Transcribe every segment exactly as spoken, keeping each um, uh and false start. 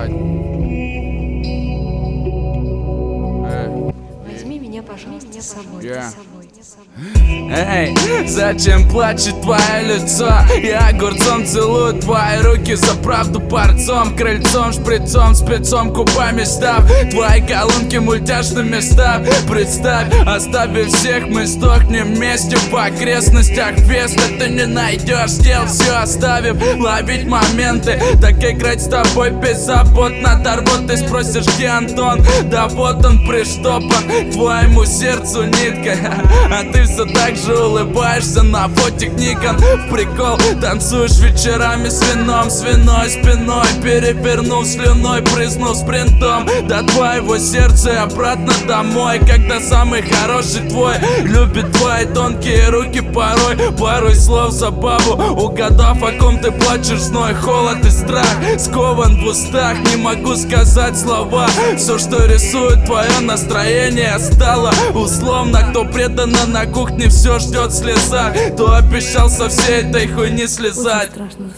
ебать. Возьми меня, пожалуйста, с собой. Yeah. Эй, зачем плачет твое лицо? Я огурцом целую твои руки за правду порцом, крыльцом, шприцом, спецом, кубами став твои колонки мультяшными став. Представь, оставив всех, мы сдохнем вместе в окрестностях феста. Ты не найдешь дел, все оставив, ловить моменты. Так играть с тобой беззаботно. Дорвот, ты спросишь, где Антон? Да вот он приштопан к твоему сердцу ниткой. А ты все так же улыбаешься на фотик Никон. В прикол танцуешь вечерами с вином, с виной спиной, перевернув слюной, прыснув спринтом до твоего сердца и обратно домой. Когда самый хороший твой любит твои тонкие руки порой, парой слов забаву угадав, о ком ты плачешь, зной, холод и страх скован в устах, не могу сказать слова. Все, что рисует твое настроение, стало условно. Кто преданно на кухне все ждет слеза, то обещал со всей этой хуйни слезать.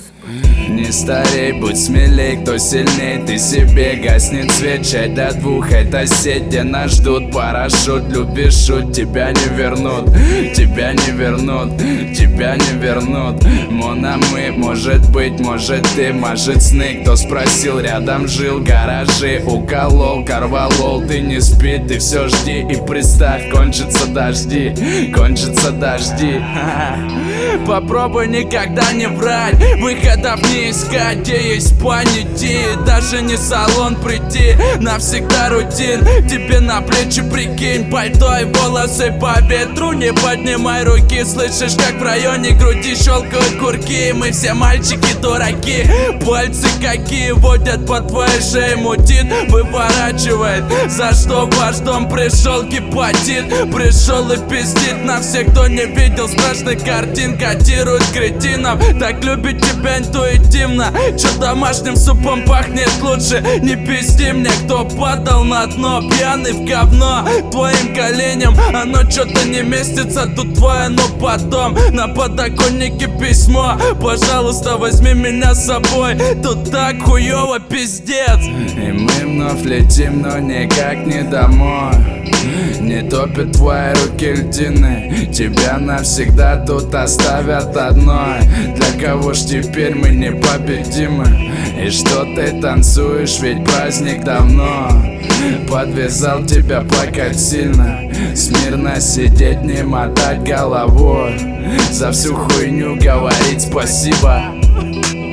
Не старей, будь смелей, кто сильней, ты себе гаснет свет, чай до двух, это сеть, где нас ждут. Парашют, любишь шут, тебя не вернут, тебя не вернут, тебя не вернут. Мона мы, может быть, может ты, может сны. Кто спросил, рядом жил, гаражи уколол, корвалол. Ты не спи, ты все жди и представь, кончатся дожди, кончатся дожди. Попробуй никогда не врать, выходов не искать, где есть понятие. Даже не салон прийти, навсегда рутин. Тебе на плечи прикинь, пальто и волосы по ветру. Не поднимай руки, слышишь, как в районе груди щелкают курки. Мы все мальчики дураки, пальцы какие водят по твоей шее, мутит, выворачивает. За что в ваш дом пришел гепатит? Пришел и пиздит на всех, кто не видел страшных картин. Котирует кретинов, так любит тебя интуитивно. Чё домашним супом пахнет лучше? Не пизди мне, кто падал на дно, пьяный в говно. Твоим коленям оно чё-то не местится, тут твое, но потом на подоконнике письмо. Пожалуйста, возьми меня с собой, тут так хуёво, пиздец. И мы вновь летим, но никак не домой. Не топят твои руки льдины, тебя навсегда тут оставят одной. Для кого ж теперь мы непобедимы? И что ты танцуешь, ведь праздник давно. Подвязал тебя плакать сильно, смирно сидеть, не мотать головой, за всю хуйню говорить спасибо.